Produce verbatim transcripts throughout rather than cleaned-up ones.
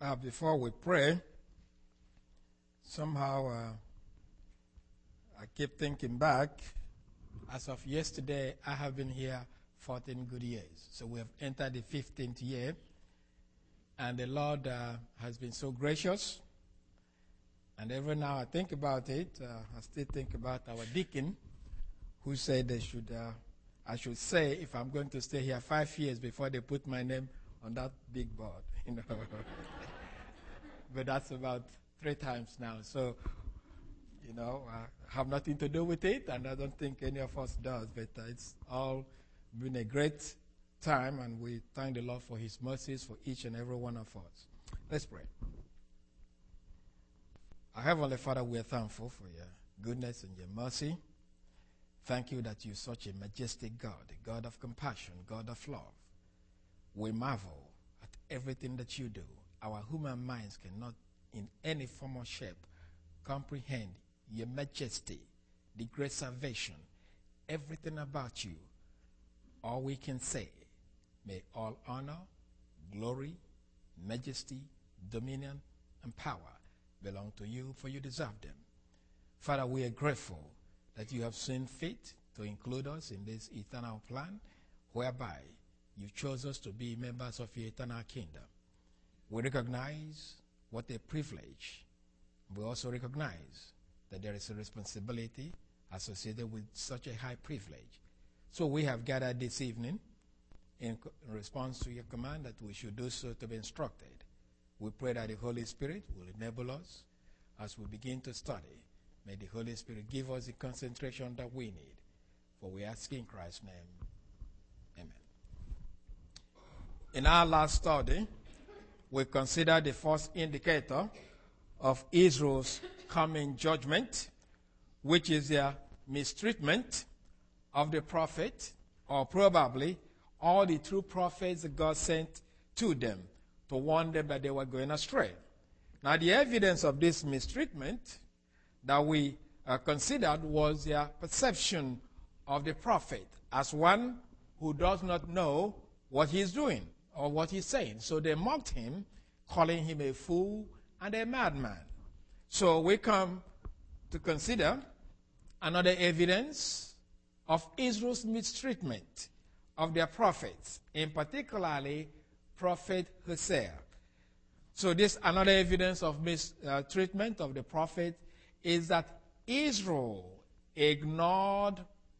Uh, before we pray, somehow uh, I keep thinking back. As of yesterday, I have been here fourteen good years. So we have entered the fifteenth year. And the Lord uh, has been so gracious. And every now I think about it, uh, I still think about our deacon who said they should, uh, I should say if I'm going to stay here five years before they put my name on that big board. You know. But that's about three times now. So, you know, I have nothing to do with it, and I don't think any of us does. But uh, it's all been a great time, and we thank the Lord for his mercies for each and every one of us. Let's pray. Our Heavenly Father, we are thankful for your goodness and your mercy. Thank you that you're such a majestic God, a God of compassion, God of love. We marvel at everything that you do. Our human minds cannot in any form or shape comprehend your majesty, the great salvation, everything about you. All we can say, may all honor, glory, majesty, dominion, and power belong to you, for you deserve them. Father, we are grateful that you have seen fit to include us in this eternal plan, whereby you chose us to be members of your eternal kingdom. We recognize what a privilege. We also recognize that there is a responsibility associated with such a high privilege. So we have gathered this evening in response to your command that we should do so to be instructed. We pray that the Holy Spirit will enable us as we begin to study. May the Holy Spirit give us the concentration that we need. For we ask in Christ's name. Amen. In our last study, we considered the first indicator of Israel's coming judgment, which is their mistreatment of the prophet, or probably all the true prophets that God sent to them to warn them that they were going astray. Now, the evidence of this mistreatment that we uh, considered was their perception of the prophet as one who does not know what he's doing or what he's saying. So they mocked him, calling him a fool and a madman. So we come to consider another evidence of Israel's mistreatment of their prophets, in particularly Prophet Hosea. So this another evidence of mistreatment of the prophet is that Israel ignored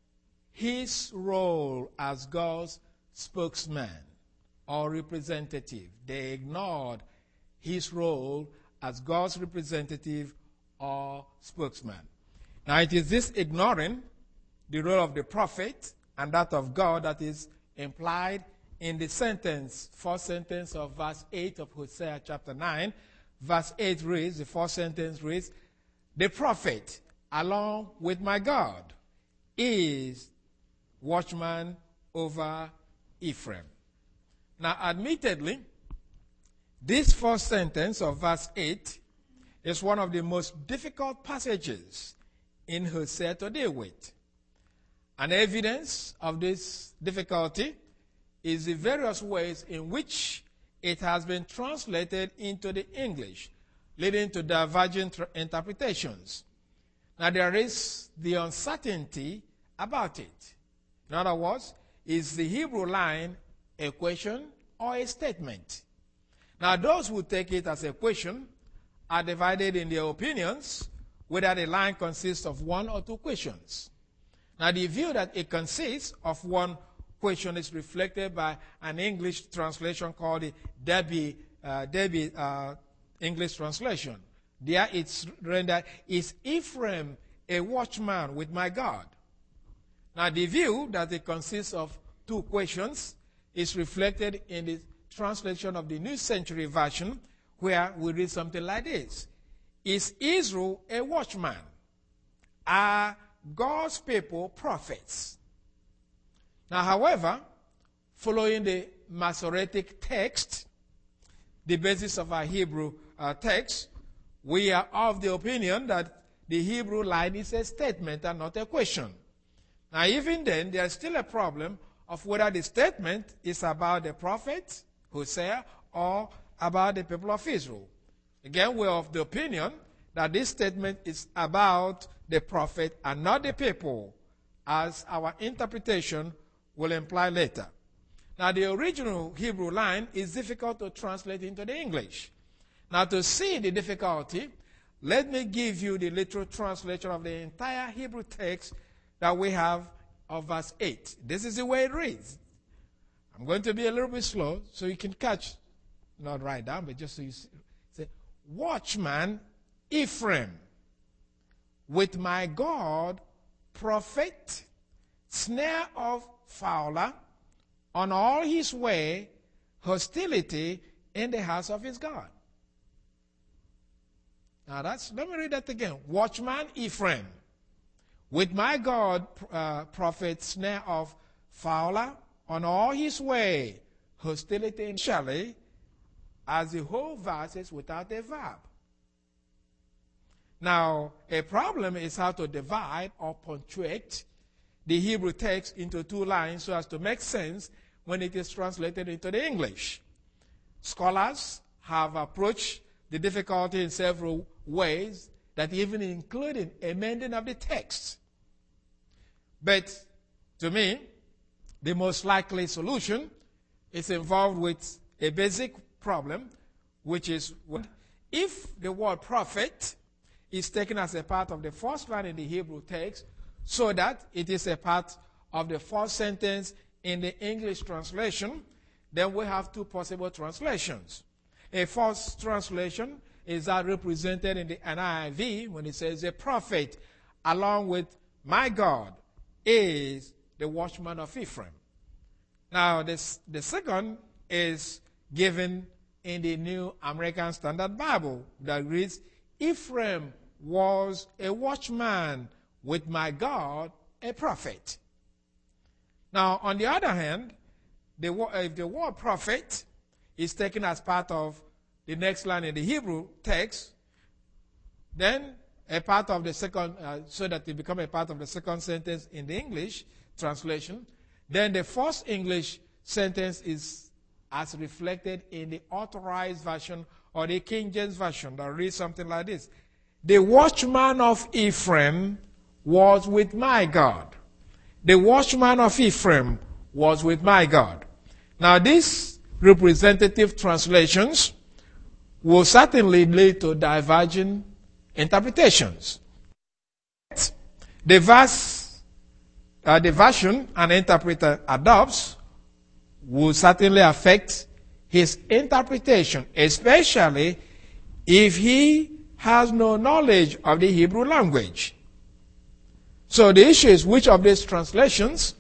his role as God's spokesman or representative. They ignored his role as God's representative or spokesman. Now, it is this ignoring the role of the prophet and that of God that is implied in the sentence, first sentence of verse eight of Hosea chapter nine. Verse eight reads, the first sentence reads, the prophet, along with my God, is watchman over Ephraim. Now, admittedly, this first sentence of verse eight is one of the most difficult passages in Hosea to deal with. An evidence of this difficulty is the various ways in which it has been translated into the English, leading to divergent interpretations. Now, there is the uncertainty about it. In other words, is the Hebrew line a question or a statement? Now, those who take it as a question are divided in their opinions whether the line consists of one or two questions. Now, the view that it consists of one question is reflected by an English translation called the Derby, uh, Derby uh, English translation. There it's rendered, is Ephraim a watchman with my God? Now, the view that it consists of two questions is reflected in the translation of the New Century Version, where we read something like this. Is Israel a watchman? Are God's people prophets? Now, however, following the Masoretic text, the basis of our Hebrew uh, text, we are of the opinion that the Hebrew line is a statement and not a question. Now, even then, there's still a problem of whether the statement is about the prophet, Hosea, or about the people of Israel. Again, we're of the opinion that this statement is about the prophet and not the people, as our interpretation will imply later. Now, the original Hebrew line is difficult to translate into the English. Now, to see the difficulty, let me give you the literal translation of the entire Hebrew text that we have of verse eight. This is the way it reads. I'm going to be a little bit slow so you can catch, not write down, but just so you see. Say, watchman Ephraim, with my God, prophet, snare of fowler, on all his way, hostility in the house of his God. Now that's, let me read that again. Watchman Ephraim, with my God, uh, prophet, snare of fowler, on all his way, hostility in Shelley, as the whole verse is without a verb. Now, a problem is how to divide or punctuate the Hebrew text into two lines so as to make sense when it is translated into the English. Scholars have approached the difficulty in several ways, that even including amending of the text. But to me, the most likely solution is involved with a basic problem, which is if the word prophet is taken as a part of the first line in the Hebrew text, so that it is a part of the first sentence in the English translation, then we have two possible translations. A first translation is that represented in the N I V when it says, a prophet, along with my God, is the watchman of Ephraim. Now, this, the second is given in the New American Standard Bible that reads, Ephraim was a watchman, with my God, a prophet. Now, on the other hand, the, if the word prophet is taken as part of the next line in the Hebrew text, then a part of the second, uh, so that it become a part of the second sentence in the English translation, then the first English sentence is as reflected in the authorized version or the King James version that reads something like this. The watchman of Ephraim was with my God. The watchman of Ephraim was with my God. Now, these representative translations will certainly lead to diverging interpretations. The verse, uh, the version an interpreter adopts will certainly affect his interpretation, especially if he has no knowledge of the Hebrew language. So the issue is which of these translations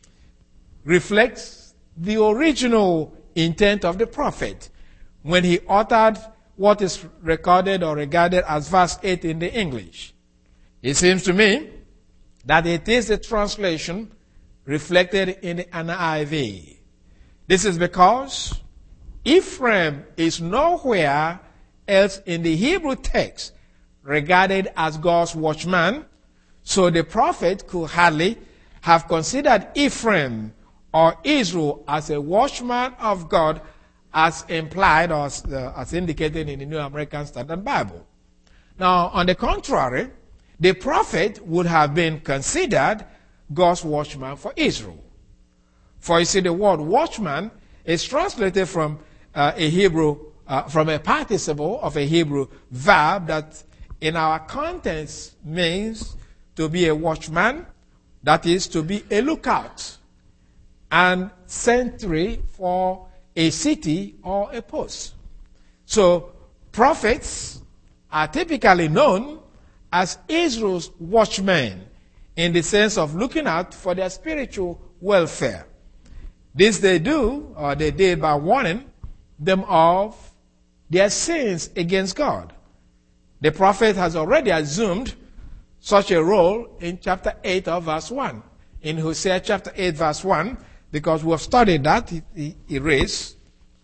reflects the original intent of the prophet when he uttered what is recorded or regarded as verse eight in the English. It seems to me that it is the translation reflected in the N I V. This is because Ephraim is nowhere else in the Hebrew text regarded as God's watchman, so the prophet could hardly have considered Ephraim or Israel as a watchman of God as implied or as, uh, as indicated in the New American Standard Bible. Now, on the contrary, the prophet would have been considered God's watchman for Israel. For you see, the word watchman is translated from uh, a Hebrew, uh, from a participle of a Hebrew verb that in our context means to be a watchman, that is, to be a lookout, and sentry for a city or a post. So, prophets are typically known as Israel's watchmen in the sense of looking out for their spiritual welfare. This they do, or they did by warning them of their sins against God. The prophet has already assumed such a role in chapter eight of verse one. In Hosea chapter eight verse one, because we have studied that, he, he reads,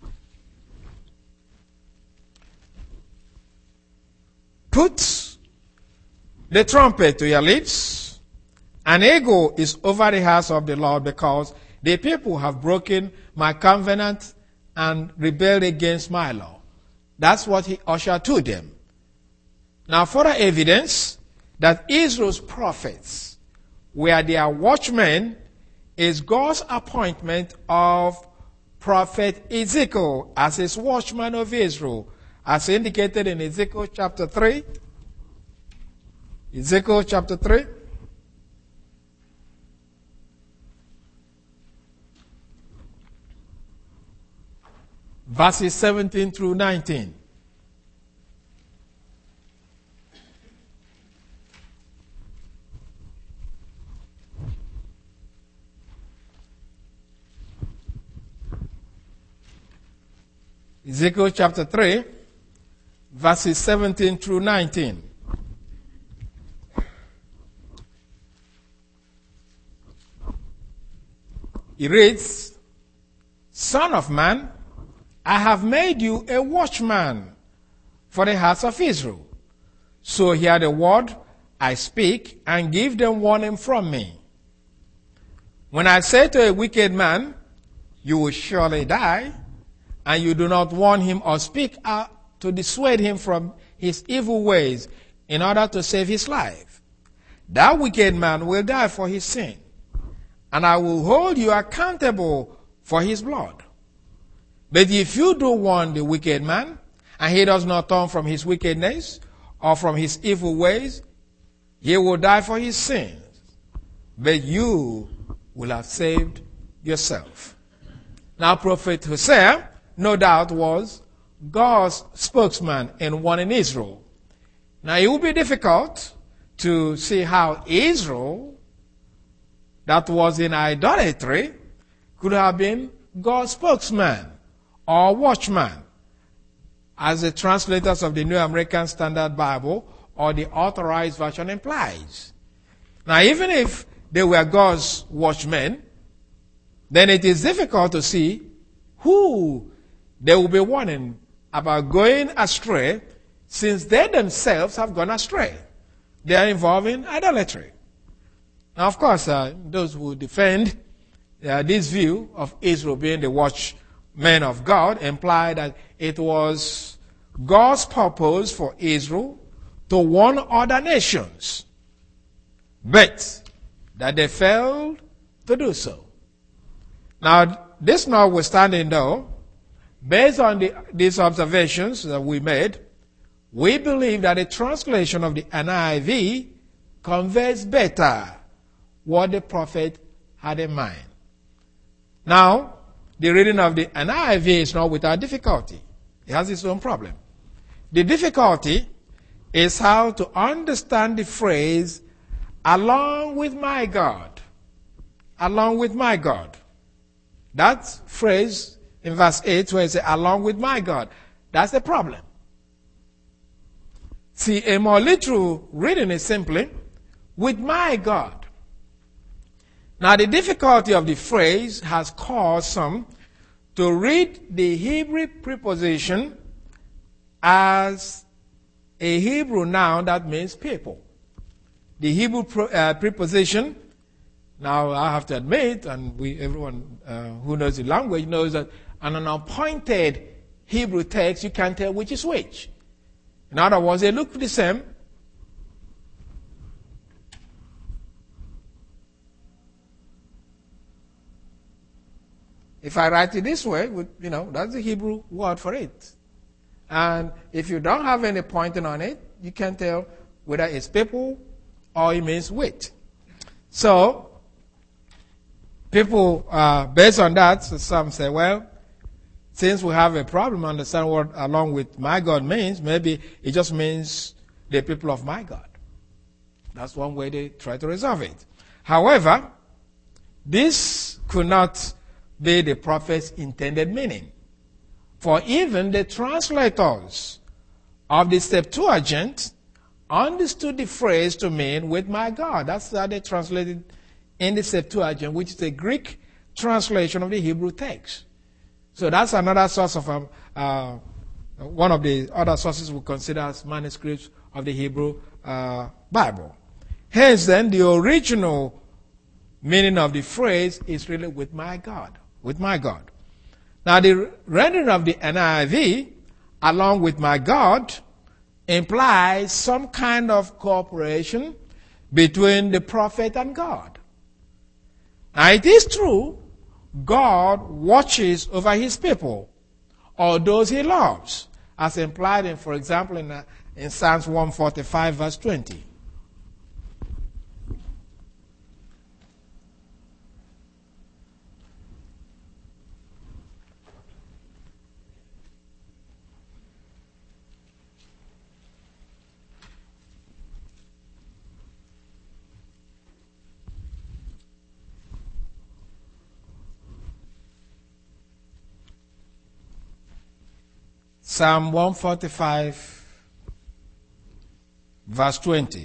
put the trumpet to your lips. An eagle is over the house of the Lord, because the people have broken my covenant and rebelled against my law. That's what he ushered to them. Now, further evidence that Israel's prophets were their watchmen is God's appointment of prophet Ezekiel as his watchman of Israel, as indicated in Ezekiel chapter three. Ezekiel chapter three. Verses seventeen through nineteen. Ezekiel chapter three, verses seventeen through nineteen. He reads, Son of man, I have made you a watchman for the house of Israel. So hear the word I speak and give them warning from me. When I say to a wicked man, you will surely die, and you do not warn him or speak out to dissuade him from his evil ways in order to save his life, that wicked man will die for his sin, and I will hold you accountable for his blood. But if you do warn the wicked man, and he does not turn from his wickedness or from his evil ways, he will die for his sins, but you will have saved yourself. Now, Prophet Hosea, no doubt, was God's spokesman in warning Israel. Now, it would be difficult to see how Israel, that was in idolatry, could have been God's spokesman or watchman, as the translators of the New American Standard Bible or the Authorized Version implies. Now, even if they were God's watchmen, then it is difficult to see who they will be warning about going astray, since they themselves have gone astray. They are involved in idolatry. Now, of course, uh, those who defend uh, this view of Israel being the watchmen of God imply that it was God's purpose for Israel to warn other nations, but that they failed to do so. Now, this notwithstanding, though, based on the, these observations that we made, we believe that the translation of the N I V conveys better what the prophet had in mind. Now, the reading of the N I V is not without difficulty. It has its own problem. The difficulty is how to understand the phrase, along with my God. Along with my God. That phrase in verse eight where it says, along with my God. That's the problem. See, a more literal reading is simply, with my God. Now, the difficulty of the phrase has caused some to read the Hebrew preposition as a Hebrew noun that means people. The Hebrew pro, uh, preposition, now I have to admit, and we, everyone uh, who knows the language knows that on an appointed Hebrew text, you can't tell which is which. In other words, they look the same. If I write it this way, with, you know, that's the Hebrew word for it. And if you don't have any pointing on it, you can't tell whether it's people or it means with. So, people, uh, based on that, so some say, well, since we have a problem, understand what along with my God means, maybe it just means the people of my God. That's one way they try to resolve it. However, this could not be the prophet's intended meaning. For even the translators of the Septuagint understood the phrase to mean with my God. That's how they translated in the Septuagint, which is a Greek translation of the Hebrew text. So that's another source of, um, uh, one of the other sources we consider as manuscripts of the Hebrew uh, Bible. Hence then, the original meaning of the phrase is really with my God, with my God. Now the rendering of the N I V along with my God implies some kind of cooperation between the prophet and God. Now it is true, God watches over his people, or those he loves, as implied in, for example, in, uh, in Psalms one forty-five, verse twenty. Psalm one forty-five, verse twenty.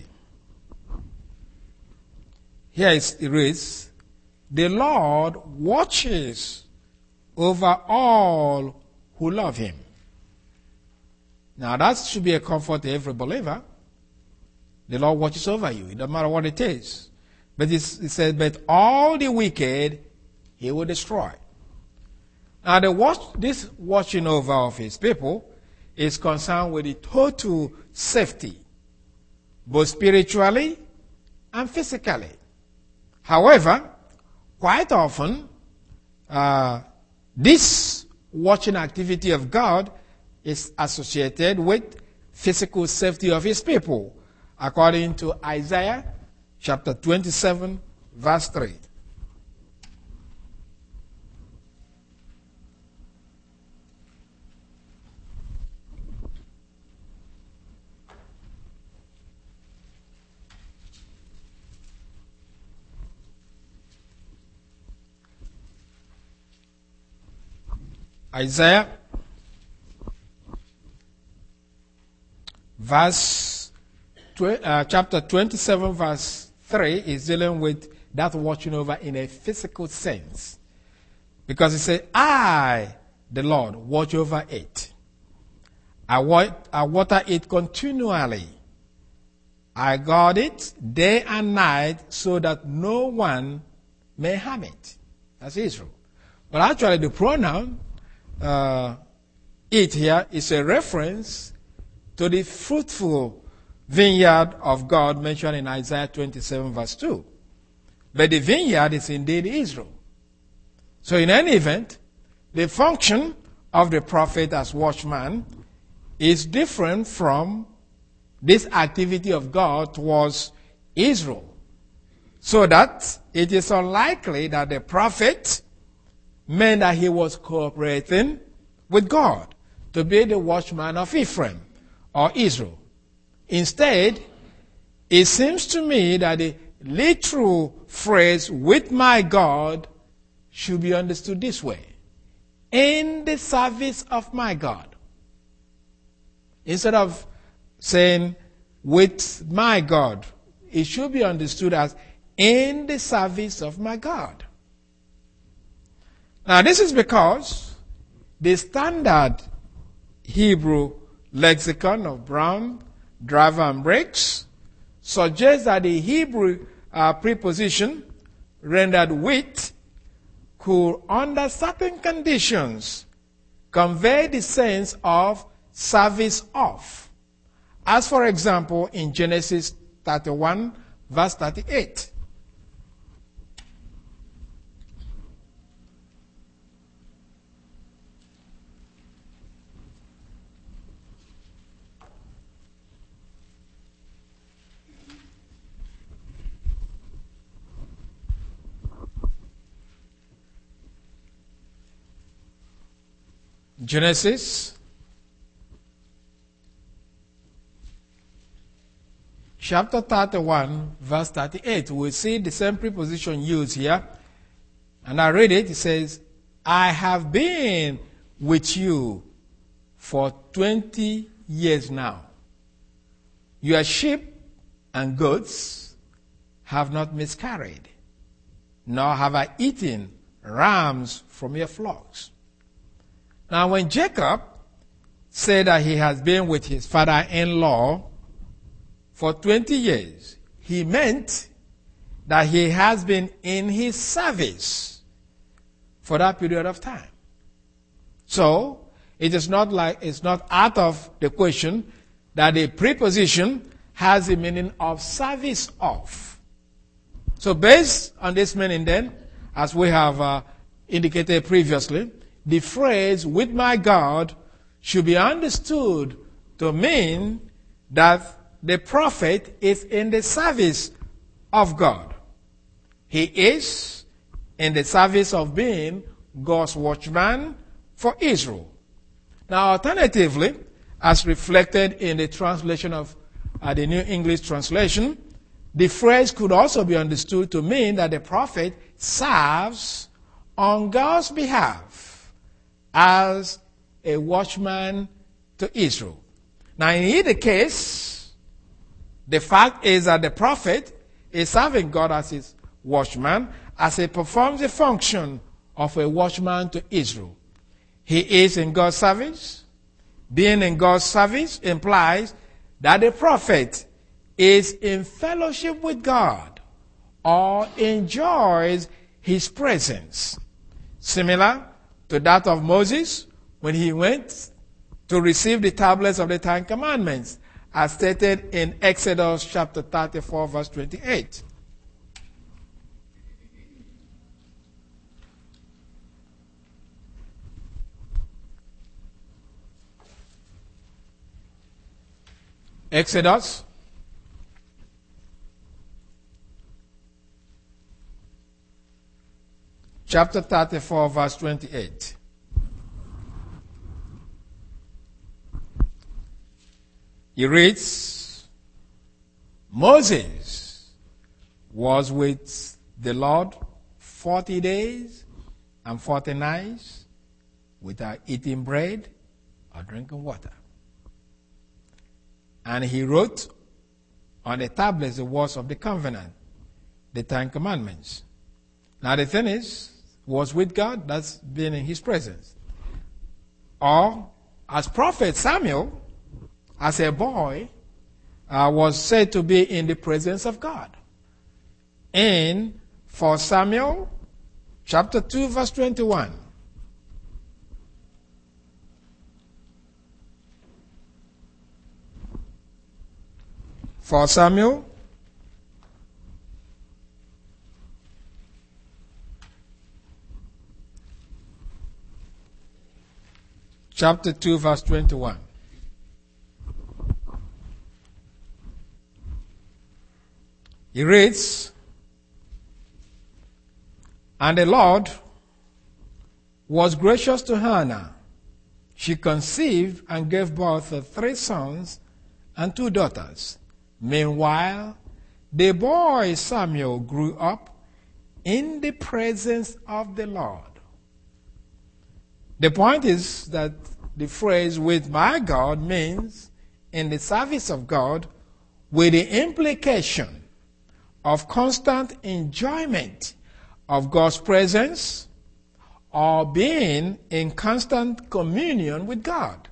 Here it reads, "The Lord watches over all who love him." Now that should be a comfort to every believer. The Lord watches over you. It doesn't matter what it is. But it says, but all the wicked he will destroy. Now, the watch, this watching over of his people is concerned with the total safety, both spiritually and physically. However, quite often, uh, this watching activity of God is associated with physical safety of his people, according to Isaiah chapter twenty-seven, verse three. Isaiah, verse uh, chapter twenty-seven, verse three is dealing with that watching over in a physical sense. Because it says, I, the Lord, watch over it. I, wa- I water it continually. I guard it day and night so that no one may harm it. That's Israel. But actually the pronoun Uh, it here is a reference to the fruitful vineyard of God mentioned in Isaiah twenty-seven, verse two. But the vineyard is indeed Israel. So in any event, the function of the prophet as watchman is different from this activity of God towards Israel. So that it is unlikely that the prophet meant that he was cooperating with God to be the watchman of Ephraim or Israel. Instead, it seems to me that the literal phrase, with my God, should be understood this way: in the service of my God. Instead of saying, with my God, it should be understood as in the service of my God. Now, this is because the standard Hebrew lexicon of Brown, Driver, and Briggs suggests that the Hebrew uh, preposition rendered with could, under certain conditions, convey the sense of service of. As, for example, in Genesis thirty-one, verse thirty-eight. Genesis chapter thirty-one, verse thirty-eight. We see the same preposition used here. And I read it. It says, I have been with you for twenty years now. Your sheep and goats have not miscarried, nor have I eaten rams from your flocks. Now, when Jacob said that he has been with his father-in-law for twenty years, he meant that he has been in his service for that period of time. So, It is not like it's not out of the question that the preposition has the meaning of service of. So based on this meaning then, as we have uh, indicated previously, the phrase "with my God" should be understood to mean that the prophet is in the service of God. He is in the service of being God's watchman for Israel. Now, alternatively, as reflected in the translation of uh, the New English Translation, the phrase could also be understood to mean that the prophet serves on God's behalf as a watchman to Israel. Now, in either case, the fact is that the prophet is serving God as his watchman as he performs the function of a watchman to Israel. He is in God's service. Being in God's service implies that the prophet is in fellowship with God or enjoys his presence. Similar to that of Moses when he went to receive the tablets of the Ten Commandments, as stated in Exodus chapter thirty-four, verse twenty-eight. Exodus chapter thirty-four, verse twenty-eight. He reads, Moses was with the Lord forty days and forty nights without eating bread or drinking water. And he wrote on the tablets the words of the covenant, the Ten Commandments. Now the thing is, was with God, that's being in his presence. Or, as prophet Samuel, as a boy, uh, was said to be in the presence of God. In First Samuel chapter two, verse twenty-one. First Samuel chapter two, verse twenty-one. He reads, And the Lord was gracious to Hannah. She conceived and gave birth to three sons and two daughters. Meanwhile, the boy Samuel grew up in the presence of the Lord. The point is that the phrase "with my God" means in the service of God, with the implication of constant enjoyment of God's presence or being in constant communion with God.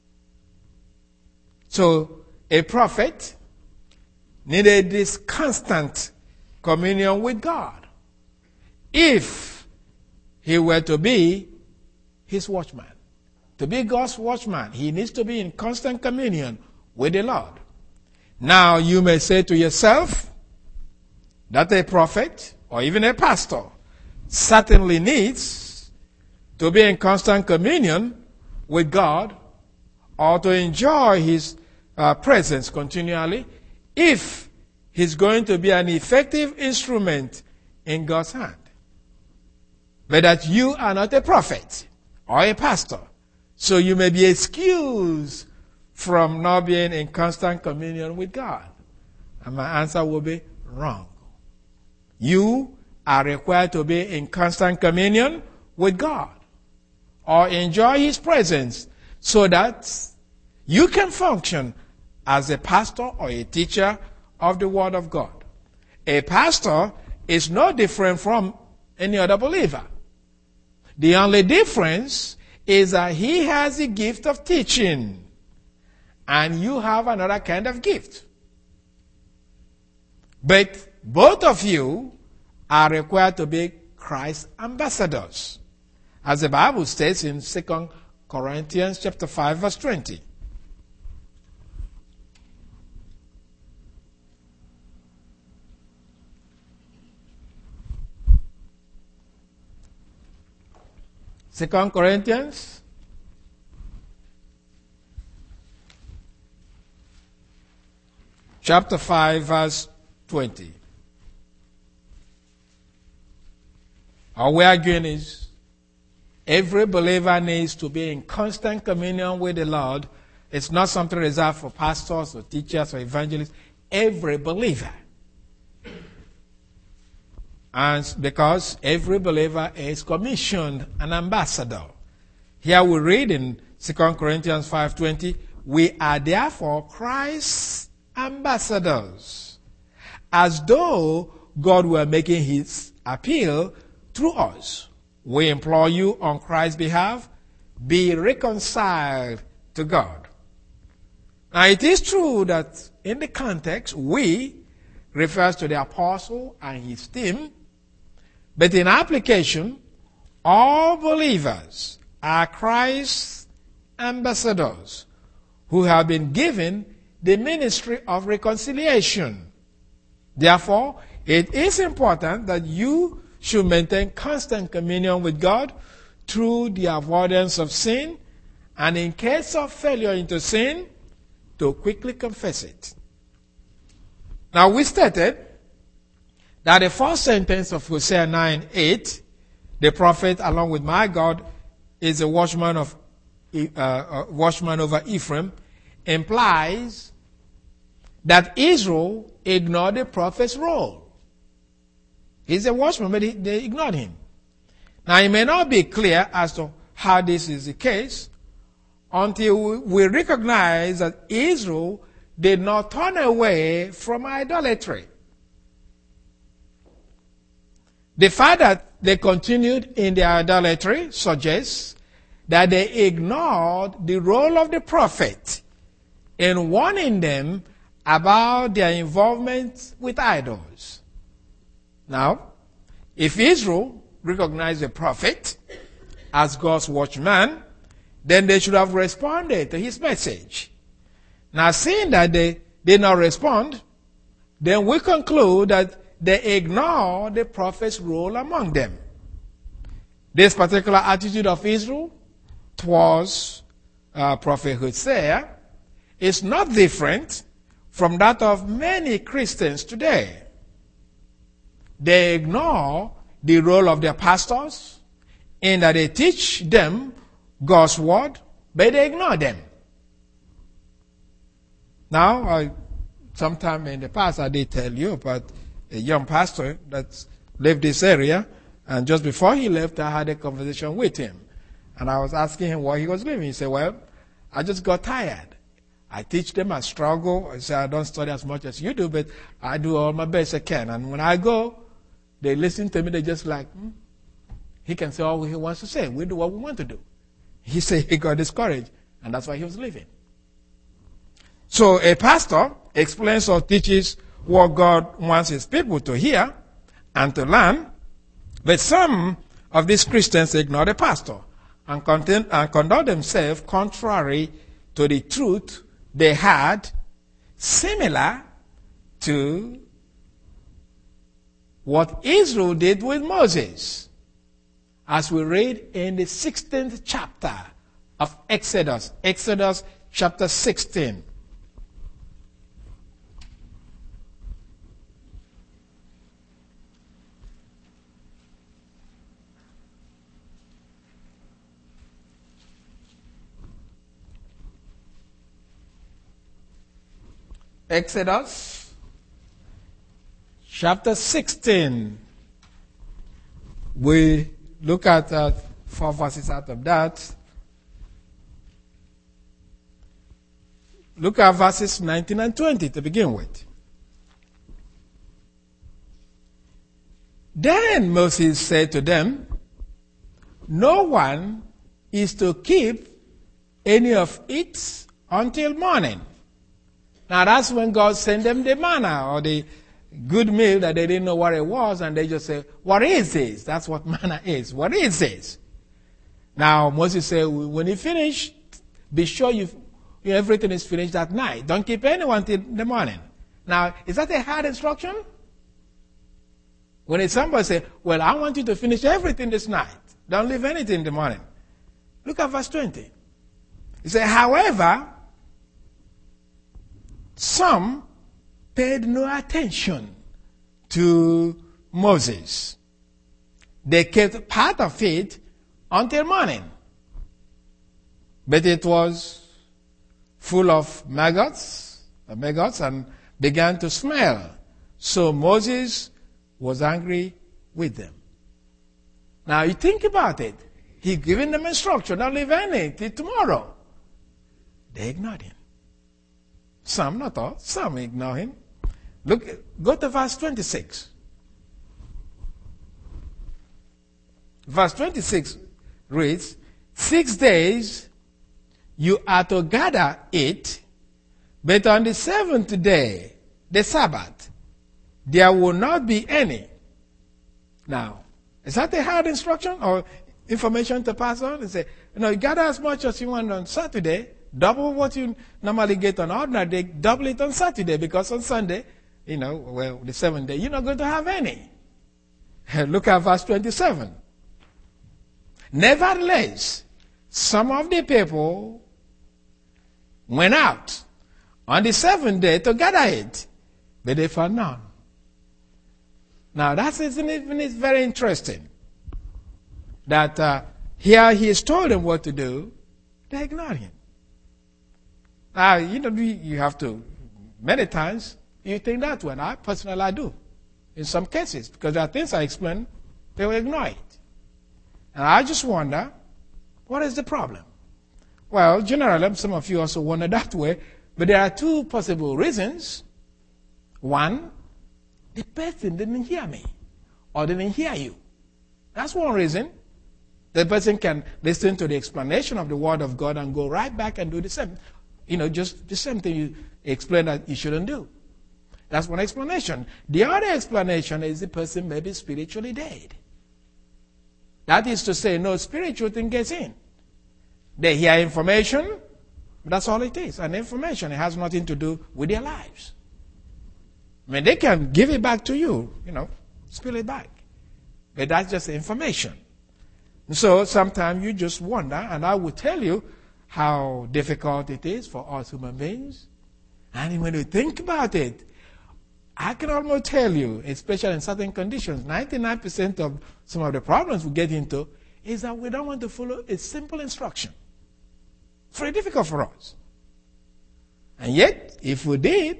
So, a prophet needed this constant communion with God if he were to be his watchman. To be God's watchman, he needs to be in constant communion with the Lord. Now, you may say to yourself that a prophet or even a pastor certainly needs to be in constant communion with God or to enjoy his uh, presence continually if he's going to be an effective instrument in God's hand. But that you are not a prophet or a pastor, so you may be excused from not being in constant communion with God. And my answer will be wrong. You are required to be in constant communion with God or enjoy his presence so that you can function as a pastor or a teacher of the Word of God. A pastor is no different from any other believer. The only difference is that he has the gift of teaching and you have another kind of gift. But both of you are required to be Christ's ambassadors. As the Bible states in Second Corinthians chapter five, verse twenty. Second Corinthians chapter five, verse twenty. Our way again is every believer needs to be in constant communion with the Lord. It's not something reserved for pastors or teachers or evangelists. Every believer. And because every believer is commissioned an ambassador. Here we read in Second Corinthians five twenty, we are therefore Christ's ambassadors, as though God were making his appeal through us. We implore you on Christ's behalf, be reconciled to God. Now it is true that in the context, we refers to the apostle and his team, but in application, all believers are Christ's ambassadors who have been given the ministry of reconciliation. Therefore, it is important that you should maintain constant communion with God through the avoidance of sin, and in case of failure into sin, to quickly confess it. Now, we stated that the first sentence of Hosea nine eight, the prophet, along with my God, is a watchman of uh, a watchman over Ephraim, implies that Israel ignored the prophet's role. He's a watchman, but they ignored him. Now, it may not be clear as to how this is the case until we recognize that Israel did not turn away from idolatry. The fact that they continued in their idolatry suggests that they ignored the role of the prophet in warning them about their involvement with idols. Now, if Israel recognized the prophet as God's watchman, then they should have responded to his message. Now, seeing that they did not respond, then we conclude that they ignored the prophet's role among them. This particular attitude of Israel towards uh, Prophet Hosea is not different from that of many Christians today. They ignore the role of their pastors in that they teach them God's word, but they ignore them. Now, I, sometime in the past I did tell you about a young pastor that left this area, and just before he left, I had a conversation with him. And I was asking him why he was leaving. He said, well, I just got tired. I teach them, I struggle. I say, I don't study as much as you do, but I do all my best I can. And when I go, they listen to me, they just like, hmm? He can say all he wants to say. We do what we want to do. He said he got discouraged, and that's why he was leaving. So a pastor explains or teaches what God wants his people to hear and to learn, but some of these Christians ignore the pastor and, content, and conduct themselves contrary to the truth they had, similar to what Israel did with Moses, as we read in the sixteenth chapter of Exodus, Exodus chapter sixteen. Exodus chapter sixteen. We look at uh, four verses out of that. Look at verses nineteen and twenty to begin with. Then Moses said to them, no one is to keep any of it until morning. Now that's when God sent them the manna, or the good meal that they didn't know what it was, and they just say, what is this? That's what manna is. What is this? Now, Moses said, when you finish, be sure you, everything is finished that night. Don't keep anyone till the morning. Now, is that a hard instruction? When somebody says, well, I want you to finish everything this night. Don't leave anything in the morning. Look at verse twenty. He said, however, some paid no attention to Moses. They kept part of it until morning. But it was full of maggots, maggots and began to smell. So Moses was angry with them. Now you think about it. He given them instruction, don't leave any till tomorrow. They ignored him. Some, not all, some ignore him. Look, go to verse twenty-six. Verse twenty-six reads, six days you are to gather it, but on the seventh day, the Sabbath, there will not be any. Now, is that a hard instruction or information to pass on? They say, you know, you gather as much as you want on Saturday, double what you normally get on ordinary day, double it on Saturday, because on Sunday, you know, well, the seventh day, you're not going to have any. Look at verse twenty-seven. Nevertheless, some of the people went out on the seventh day to gather it, but they found none. Now, that's isn't it, it's very interesting that uh, here he has told them what to do, they ignored him. Now, you know, you have to, many times, you think that way. I personally I do, in some cases, because there are things I explain, they will ignore it. And I just wonder, what is the problem? Well, generally, some of you also wonder that way, but there are two possible reasons. One, the person didn't hear me or didn't hear you. That's one reason. The person can listen to the explanation of the Word of God and go right back and do the same. You know, just the same thing you explain that you shouldn't do. That's one explanation. The other explanation is the person may be spiritually dead. That is to say, no spiritual thing gets in. They hear information, but that's all it is. And information, it has nothing to do with their lives. I mean, they can give it back to you, you know, spill it back. But that's just information. So sometimes you just wonder, and I will tell you how difficult it is for us human beings. And when you think about it, I can almost tell you, especially in certain conditions, ninety-nine percent of some of the problems we get into is that we don't want to follow a simple instruction. It's very difficult for us. And yet, if we did,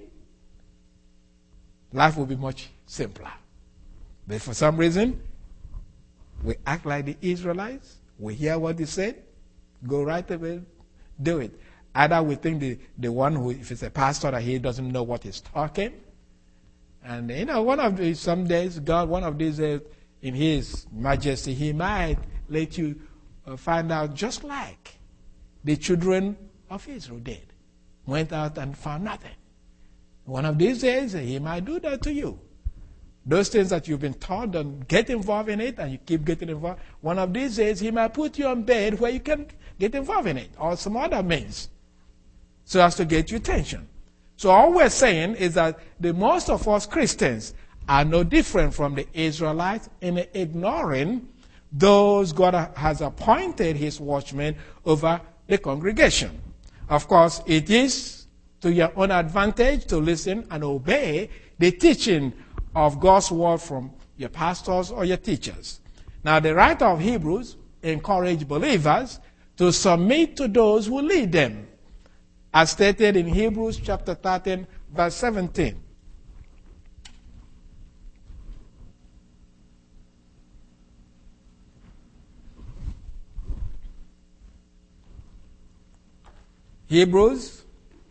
life would be much simpler. But for some reason, we act like the Israelites. We hear what they said, go right away, do it. Either we think the, the one who, if it's a pastor, that he doesn't know what he's talking. And, you know, one of the, some days, God, one of these days, in His majesty, He might let you uh, find out just like the children of Israel did. Went out and found nothing. One of these days, He might do that to you. Those things that you've been taught, don't get involved in it, and you keep getting involved. One of these days, He might put you on bed where you can get involved in it, or some other means, so as to get your attention. So all we're saying is that the most of us Christians are no different from the Israelites in ignoring those God has appointed His watchmen over the congregation. Of course, it is to your own advantage to listen and obey the teaching of God's word from your pastors or your teachers. Now, the writer of Hebrews encourages believers to submit to those who lead them, as stated in Hebrews chapter thirteen, verse seventeen. Hebrews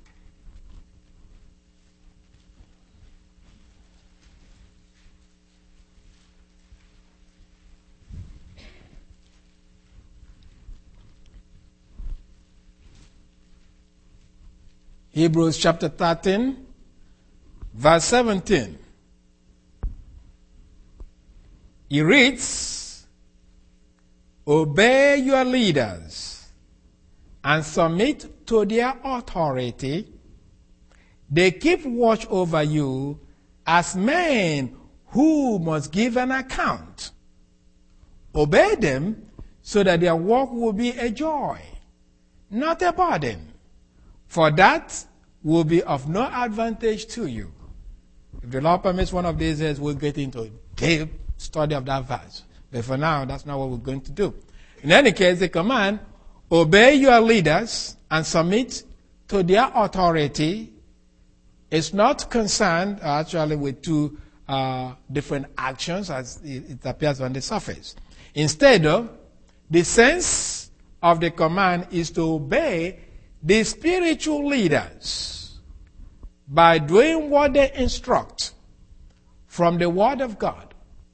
Hebrews chapter thirteen, verse seventeen. He reads, obey your leaders and submit to their authority. They keep watch over you as men who must give an account. Obey them so that their work will be a joy, not a burden, for that will be of no advantage to you. If the Lord permits, one of these days we'll get into a deep study of that verse. But for now, that's not what we're going to do. In any case, the command, obey your leaders and submit to their authority, is not concerned actually with two uh, different actions as it, it appears on the surface. Instead, of, the sense of the command is to obey the spiritual leaders by doing what they instruct from the Word of God.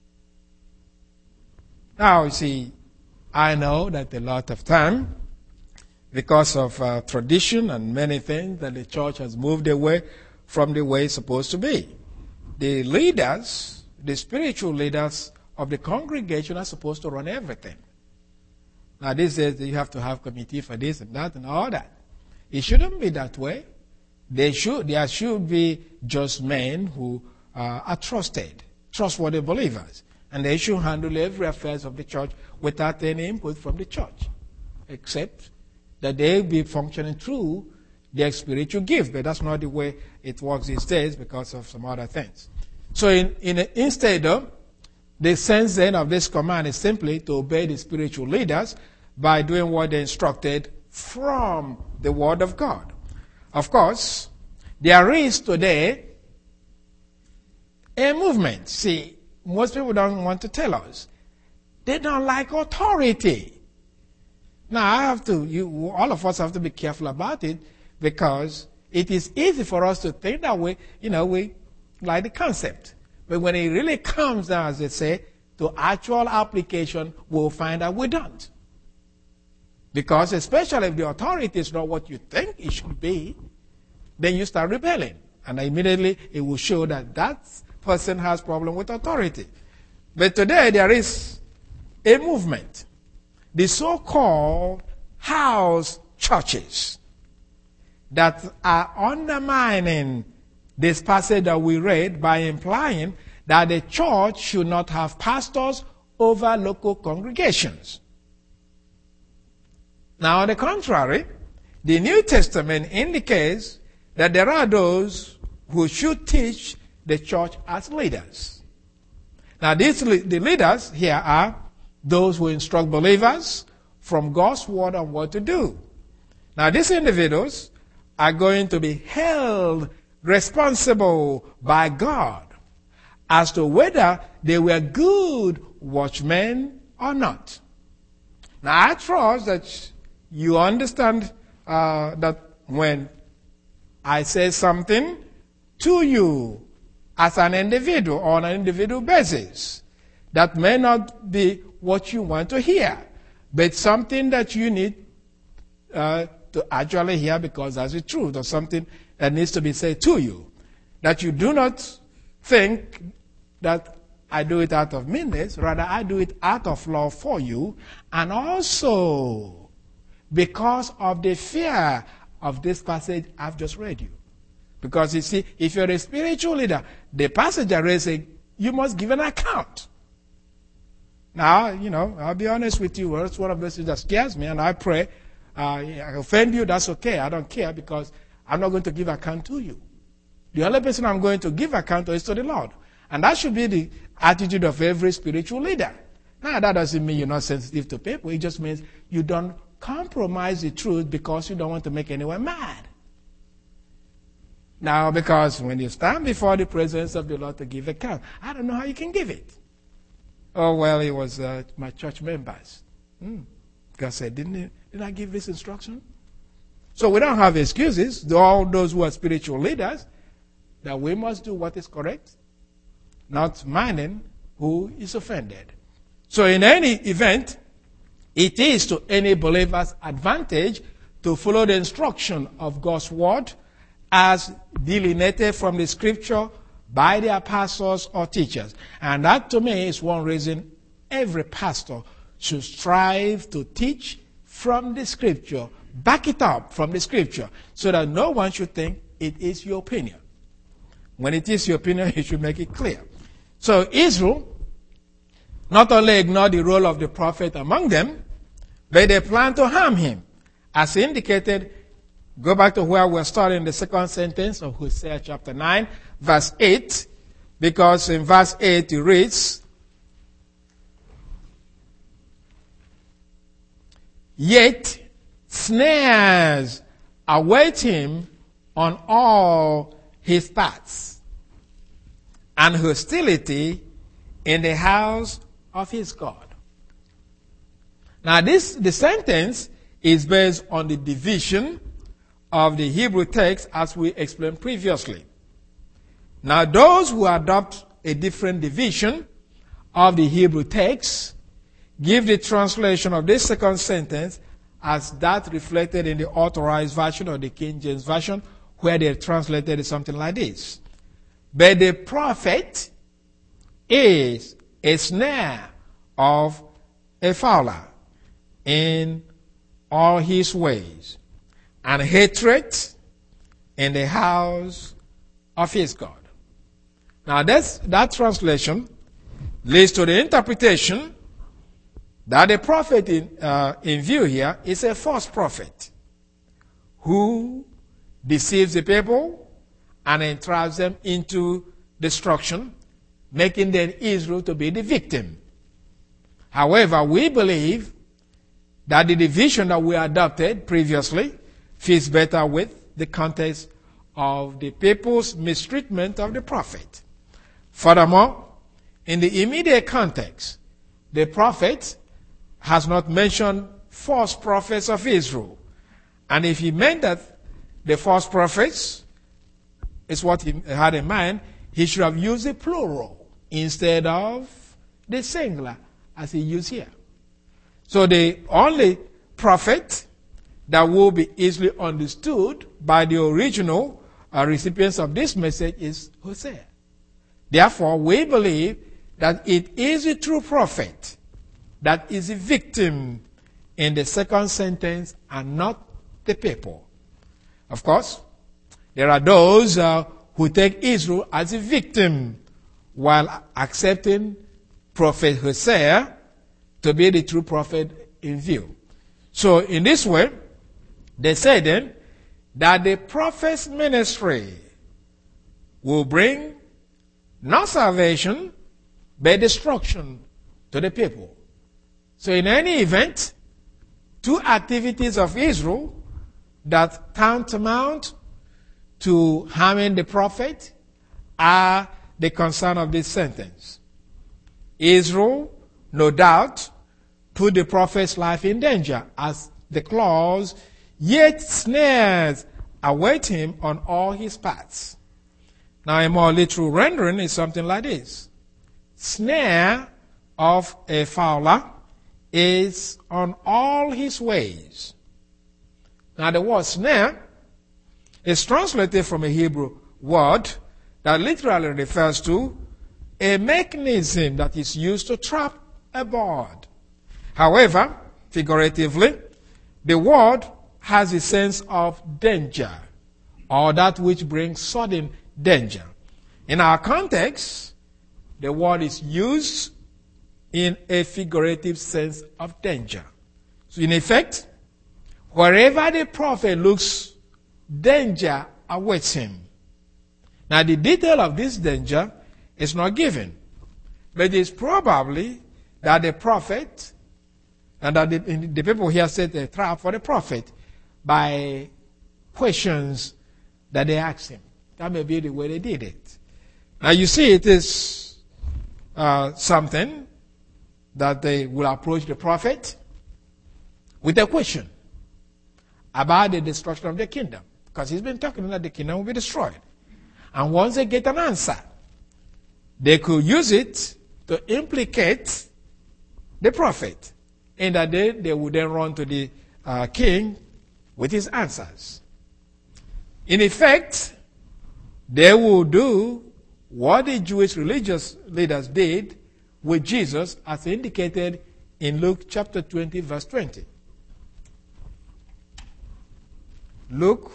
Now, you see, I know that a lot of time, because of uh, tradition and many things, that the church has moved away from the way it's supposed to be. The leaders, the spiritual leaders of the congregation are supposed to run everything. Now, these days, you have to have committee for this and that and all that. It shouldn't be that way. They should, there should be just men who uh, are trusted, trustworthy believers. And they should handle every affairs of the church without any input from the church, except that they be functioning through their spiritual gift. But that's not the way it works these days because of some other things. So in, in instead of, the sense then of this command is simply to obey the spiritual leaders by doing what they instructed from the Word of God. Of course, there is today a movement. See, most people don't want to tell us. They don't like authority. Now, I have to, you, all of us have to be careful about it because it is easy for us to think that way, you know, we like the concept. But when it really comes down, as they say, to actual application, we'll find that we don't. Because especially if the authority is not what you think it should be, then you start rebelling. And immediately it will show that that person has problem with authority. But today there is a movement, the so-called house churches, that are undermining this passage that we read by implying that the church should not have pastors over local congregations. Now, on the contrary, the New Testament indicates that there are those who should teach the church as leaders. Now, these the leaders here are those who instruct believers from God's word on what to do. Now, these individuals are going to be held responsible by God as to whether they were good watchmen or not. Now, I trust that you understand uh, that when I say something to you as an individual on an individual basis, that may not be what you want to hear, but something that you need uh, to actually hear because that's the truth, or something that needs to be said to you. That you do not think that I do it out of meanness, rather I do it out of love for you, and also because of the fear of this passage I've just read you. Because you see, if you're a spiritual leader, the passage I read says, you must give an account. Now, you know, I'll be honest with you, that's one of those things that scares me, and I pray, uh, I offend you, that's okay, I don't care, because I'm not going to give account to you. The only person I'm going to give account to is to the Lord. And that should be the attitude of every spiritual leader. Now, that doesn't mean you're not sensitive to people. It just means you don't compromise the truth because you don't want to make anyone mad. Now, because when you stand before the presence of the Lord to give account, I don't know how you can give it. Oh, well, it was uh, my church members. Hmm. God said, didn't, he, didn't I give this instruction? So we don't have excuses, all those who are spiritual leaders, that we must do what is correct, not minding who is offended. So in any event, it is to any believer's advantage to follow the instruction of God's word as delineated from the scripture by the apostles or teachers. And that to me is one reason every pastor should strive to teach from the scripture, back it up from the scripture, so that no one should think it is your opinion. When it is your opinion, you should make it clear. So Israel not only ignored the role of the prophet among them, but they planned to harm him. As indicated, go back to where we're starting the second sentence of Hosea chapter nine, verse eight, because in verse eight it reads, "Yet snares await him on all his paths, and hostility in the house of his God." Now this, the sentence is based on the division of the Hebrew text as we explained previously. Now those who adopt a different division of the Hebrew text give the translation of this second sentence as that reflected in the Authorized Version or the King James Version, where they translated it something like this. But the prophet is a snare of a fowler in all his ways, and hatred in the house of his God. Now that's, that translation leads to the interpretation that the prophet in, uh, in view here is a false prophet who deceives the people and entraps them into destruction, making then Israel to be the victim. However, we believe that the division that we adopted previously fits better with the context of the people's mistreatment of the prophet. Furthermore, in the immediate context, the prophet has not mentioned false prophets of Israel. And if he meant that the false prophets is what he had in mind, he should have used the plural instead of the singular as he used here. So the only prophet that will be easily understood by the original uh, recipients of this message is Hosea. Therefore, we believe that it is a true prophet that is a victim in the second sentence and not the people. Of course, there are those uh, who take Israel as a victim while accepting prophet Hosea to be the true prophet in view. So in this way, they say then that the prophet's ministry will bring not salvation, but destruction to the people. So in any event, two activities of Israel that tantamount to harming the prophet are the concern of this sentence. Israel, no doubt, put the prophet's life in danger, as the clause, "Yet snares await him on all his paths." Now a more literal rendering is something like this: snare of a fowler is on all his ways. Now the word snare is translated from a Hebrew word that literally refers to a mechanism that is used to trap a bird. However, figuratively, the word has a sense of danger, or that which brings sudden danger. In our context, the word is used in a figurative sense of danger. So in effect, wherever the prophet looks, danger awaits him. Now the detail of this danger is not given, but it is probably that the prophet, and that the, the people here set a trap for the prophet by questions that they asked him. That may be the way they did it. Now you see, it is uh, something that they will approach the prophet with a question about the destruction of the kingdom, because he's been talking that the kingdom will be destroyed. And once they get an answer, they could use it to implicate the prophet, in that they, they would then run to the uh, king with his answers. In effect, they will do what the Jewish religious leaders did with Jesus, as indicated in Luke chapter twenty, verse twenty. Luke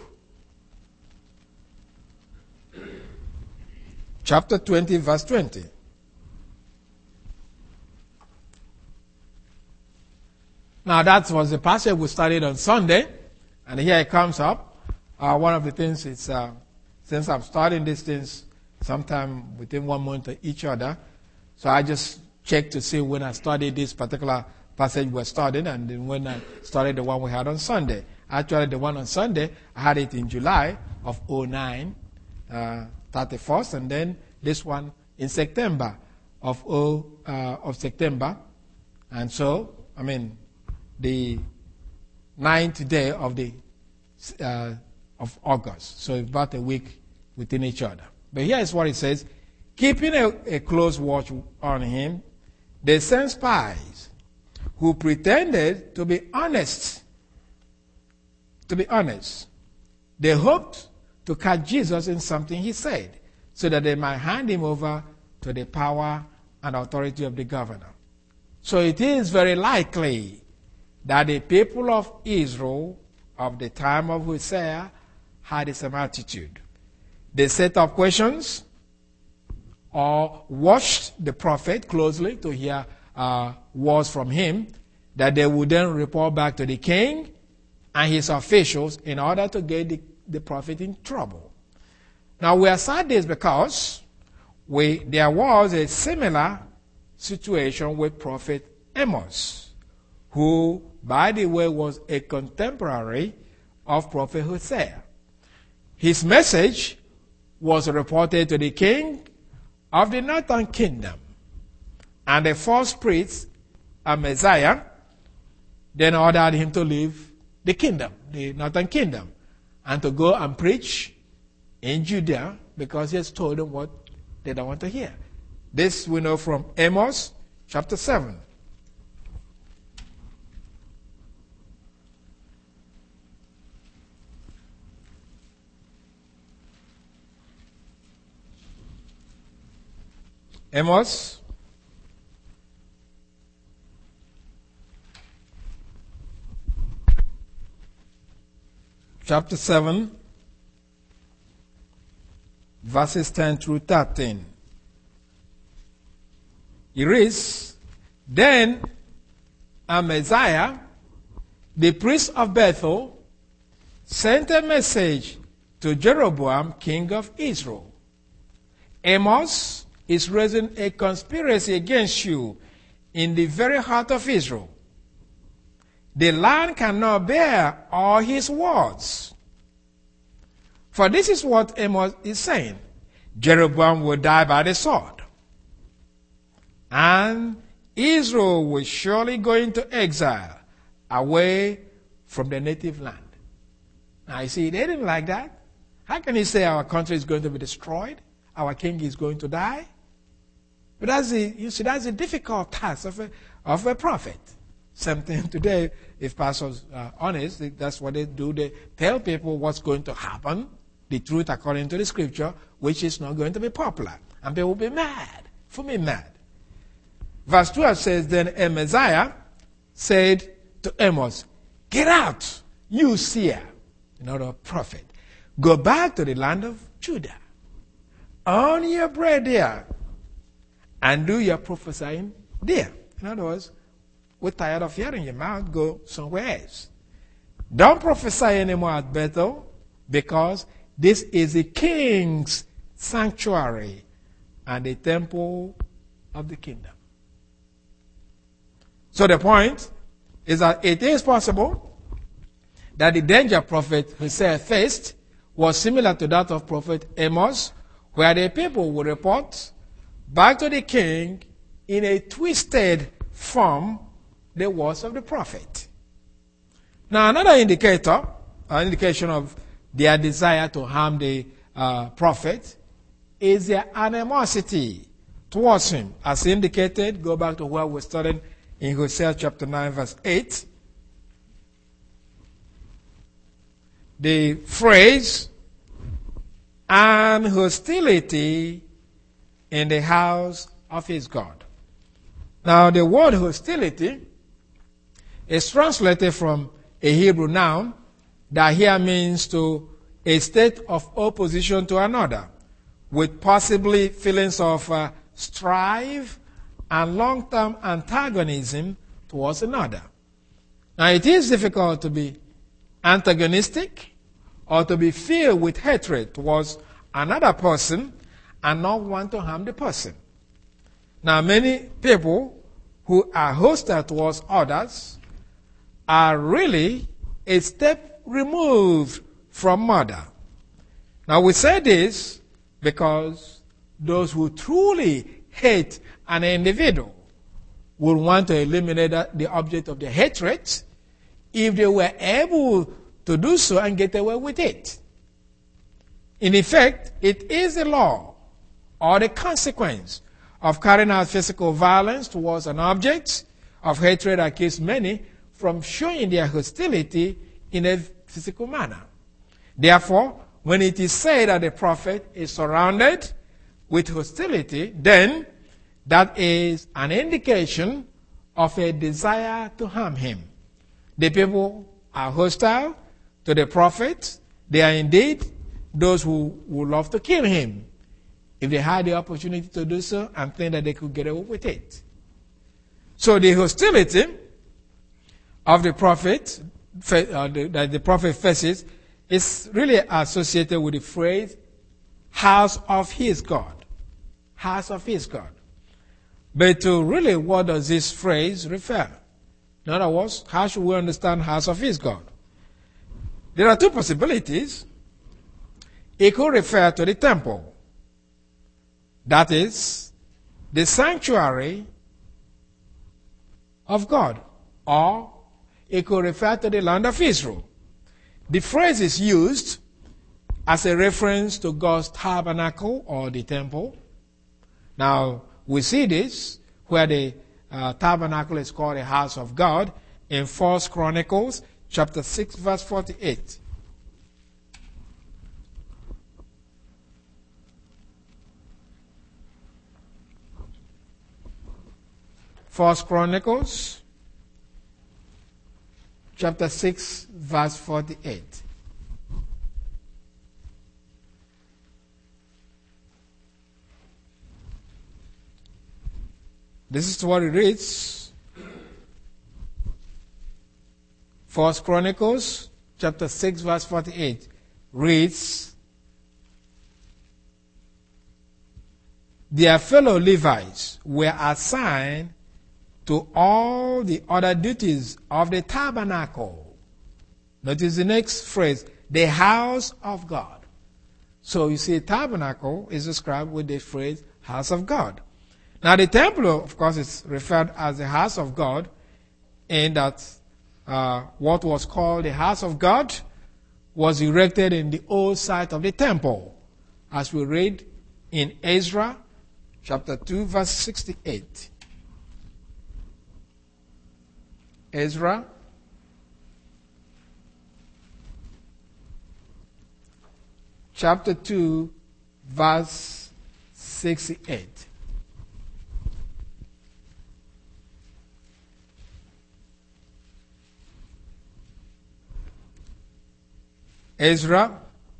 chapter twenty, verse twenty. Now that was the passage we studied on Sunday, and here it comes up. Uh, one of the things is, uh, since I'm starting these things sometime within one month of each other, so I just checked to see when I studied this particular passage we're studying, and then when I studied the one we had on Sunday. Actually, the one on Sunday, I had it in July of oh nine, uh, thirty-first, and then this one in September of oh, uh, of September, and so I mean the ninth day of the uh, of August. So about a week within each other. But here is what it says: keeping a, a close watch on him, they sent spies who pretended to be honest. To be honest, they hoped to catch Jesus in something he said, so that they might hand him over to the power and authority of the governor. So it is very likely that the people of Israel of the time of Hosea had the same attitude. They set up questions or watched the prophet closely to hear uh, words from him that they would then report back to the king and his officials in order to get the, the prophet in trouble. Now we are sad this because we, there was a similar situation with Prophet Amos, who, by the way, was a contemporary of Prophet Hosea. His message was reported to the king of the northern kingdom, and the false priest, Amaziah, then ordered him to leave the kingdom, the northern kingdom, and to go and preach in Judea, because he has told them what they don't want to hear. This we know from Amos chapter seven. Amos chapter seven, verses ten through thirteen. It reads, Then Amaziah, the priest of Bethel, sent a message to Jeroboam, king of Israel. Amos is raising a conspiracy against you in the very heart of Israel. The land cannot bear all his words. For this is what Amos is saying: Jeroboam will die by the sword, and Israel will surely go into exile away from the native land. Now you see, they didn't like that. How can he say our country is going to be destroyed? Our king is going to die? But that's the, you see, that's a difficult task of a, of a prophet. Same thing today, if pastors are honest, that's what they do. They tell people what's going to happen, the truth according to the scripture, which is not going to be popular. And people will be mad, for me mad. Verse twelve says, Then Amaziah said to Amos, Get out, you seer, another prophet. Go back to the land of Judah. Earn your bread there, and do your prophesying there. In other words, we're tired of hearing your mouth, go somewhere else. Don't prophesy anymore at Bethel, because this is the king's sanctuary and the temple of the kingdom. So the point is that it is possible that the danger prophet Hosea faced was similar to that of prophet Amos, where the people would report back to the king in a twisted form the words of the prophet. Now another indicator, an indication of their desire to harm the uh, prophet, is their animosity towards him. As indicated, go back to where we studied in Hosea chapter nine, verse eight. The phrase, and hostility in the house of his God. Now the word hostility is translated from a Hebrew noun that here means to a state of opposition to another, with possibly feelings of uh, strife and long-term antagonism towards another. Now, it is difficult to be antagonistic or to be filled with hatred towards another person and not want to harm the person. Now, many people who are hostile towards others are really a step removed from murder. Now, we say this because those who truly hate an individual would want to eliminate the object of their hatred if they were able to do so and get away with it. In effect, it is the law or the consequence of carrying out physical violence towards an object of hatred that keeps many from showing their hostility in a physical manner. Therefore, when it is said that the prophet is surrounded with hostility, then that is an indication of a desire to harm him. The people are hostile to the prophet. They are indeed those who would love to kill him if they had the opportunity to do so and think that they could get away with it. So the hostility of the prophet uh, the, that the prophet faces is really associated with the phrase, house of his God. House of his God. But to really, what does this phrase refer? In other words, how should we understand house of his God? There are two possibilities. It could refer to the temple. That is, the sanctuary of God. Or it could refer to the land of Israel. The phrase is used as a reference to God's tabernacle or the temple. Now, we see this where the uh, tabernacle is called the house of God in First Chronicles chapter six, verse forty-eight. First Chronicles chapter six, verse forty-eight. This is what it reads. First Chronicles chapter six, verse forty-eight reads, their fellow Levites were assigned to all the other duties of the tabernacle. Notice the next phrase, the house of God. So you see, tabernacle is described with the phrase, house of God. Now the temple, of course, is referred as the house of God, in that uh, what was called the house of God was erected in the old site of the temple, as we read in Ezra chapter two, verse sixty-eight. Ezra chapter two, verse sixty-eight. Ezra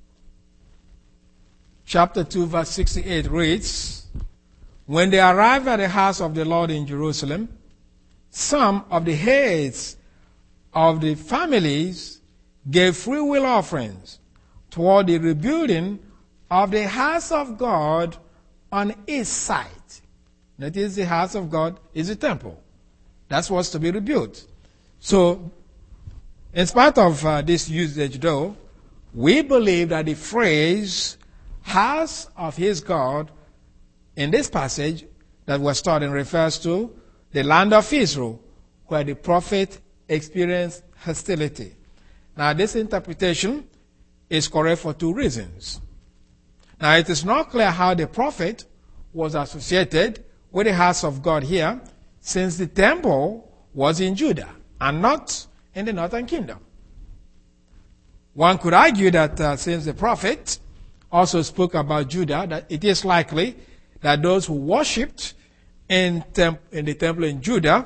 chapter two, verse sixty-eight reads, when they arrived at the house of the Lord in Jerusalem, some of the heads of the families gave free will offerings toward the rebuilding of the house of God on its site. That is, the house of God is the temple. That's what's to be rebuilt. So, in spite of uh, this usage though, we believe that the phrase house of his God in this passage that we're studying refers to the land of Israel, where the prophet experienced hostility. Now, this interpretation is correct for two reasons. Now, it is not clear how the prophet was associated with the house of God here, since the temple was in Judah and not in the northern kingdom. One could argue that uh, since the prophet also spoke about Judah, that it is likely that those who worshipped in, temp- in the temple in Judah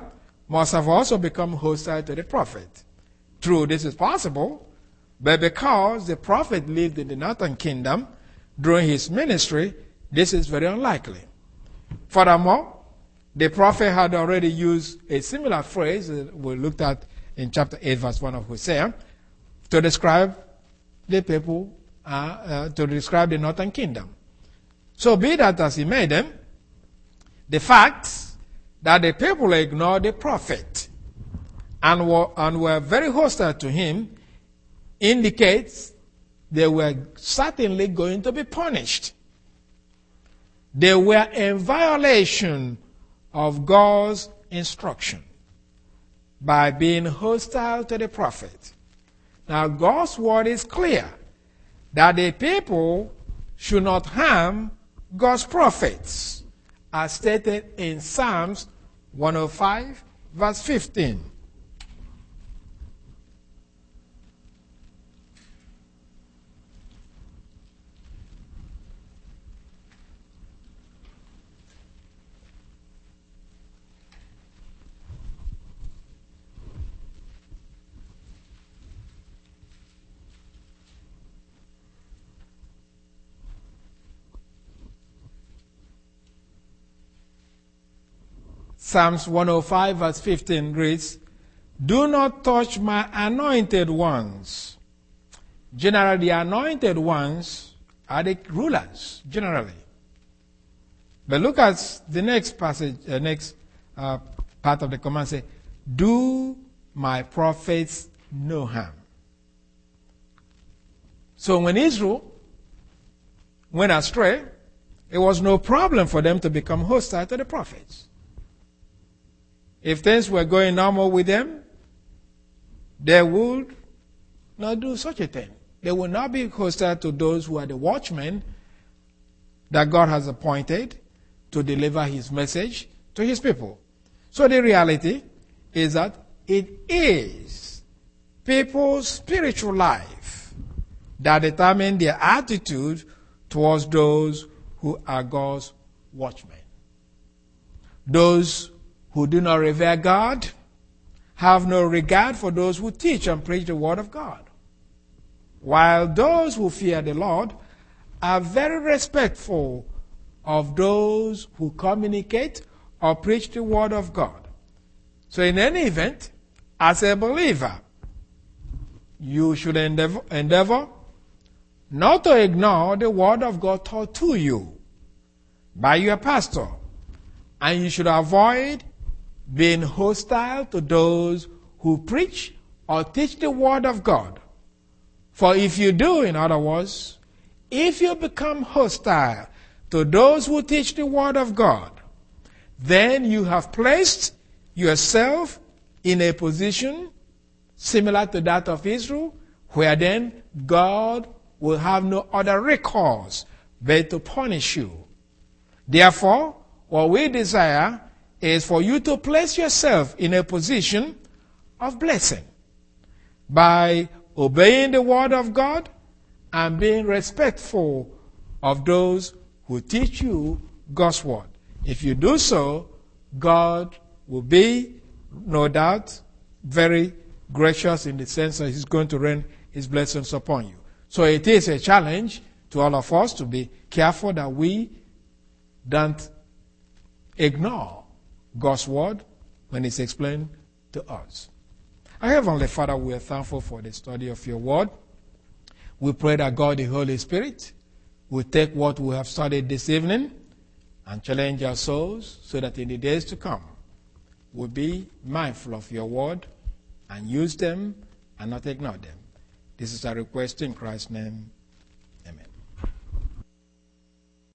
must have also become hostile to the prophet. True, this is possible, but because the prophet lived in the northern kingdom during his ministry, this is very unlikely. Furthermore, the prophet had already used a similar phrase that we looked at in chapter eight, verse one of Hosea, to describe the people, uh, uh, to describe the northern kingdom. So be that as he made them, the fact that the people ignored the prophet and were, and were very hostile to him indicates they were certainly going to be punished. They were in violation of God's instruction by being hostile to the prophet. Now, God's word is clear that the people should not harm God's prophets, as stated in Psalms one oh five, verse fifteen. Psalms one oh five, verse fifteen reads, "Do not touch my anointed ones." Generally, the anointed ones are the rulers, generally. But look at the next passage, the uh, next uh, part of the command, say, "Do my prophets no harm." So when Israel went astray, it was no problem for them to become hostile to the prophets. If things were going normal with them, they would not do such a thing. They would not be hostile to those who are the watchmen that God has appointed to deliver his message to his people. So the reality is that it is people's spiritual life that determine their attitude towards those who are God's watchmen. Those who do not revere God have no regard for those who teach and preach the word of God, while those who fear the Lord are very respectful of those who communicate or preach the word of God. So in any event, as a believer, you should endeavor, endeavor not to ignore the word of God taught to you by your pastor, and you should avoid being hostile to those who preach or teach the word of God. For if you do, in other words, if you become hostile to those who teach the word of God, then you have placed yourself in a position similar to that of Israel, where then God will have no other recourse but to punish you. Therefore, what we desire is for you to place yourself in a position of blessing by obeying the word of God and being respectful of those who teach you God's word. If you do so, God will be, no doubt, very gracious in the sense that he's going to rain his blessings upon you. So it is a challenge to all of us to be careful that we don't ignore God's word when it's explained to us. Our Heavenly Father, we are thankful for the study of your word. We pray that God, the Holy Spirit, will take what we have studied this evening and challenge our souls so that in the days to come, we'll be mindful of your word and use them and not ignore them. This is our request in Christ's name.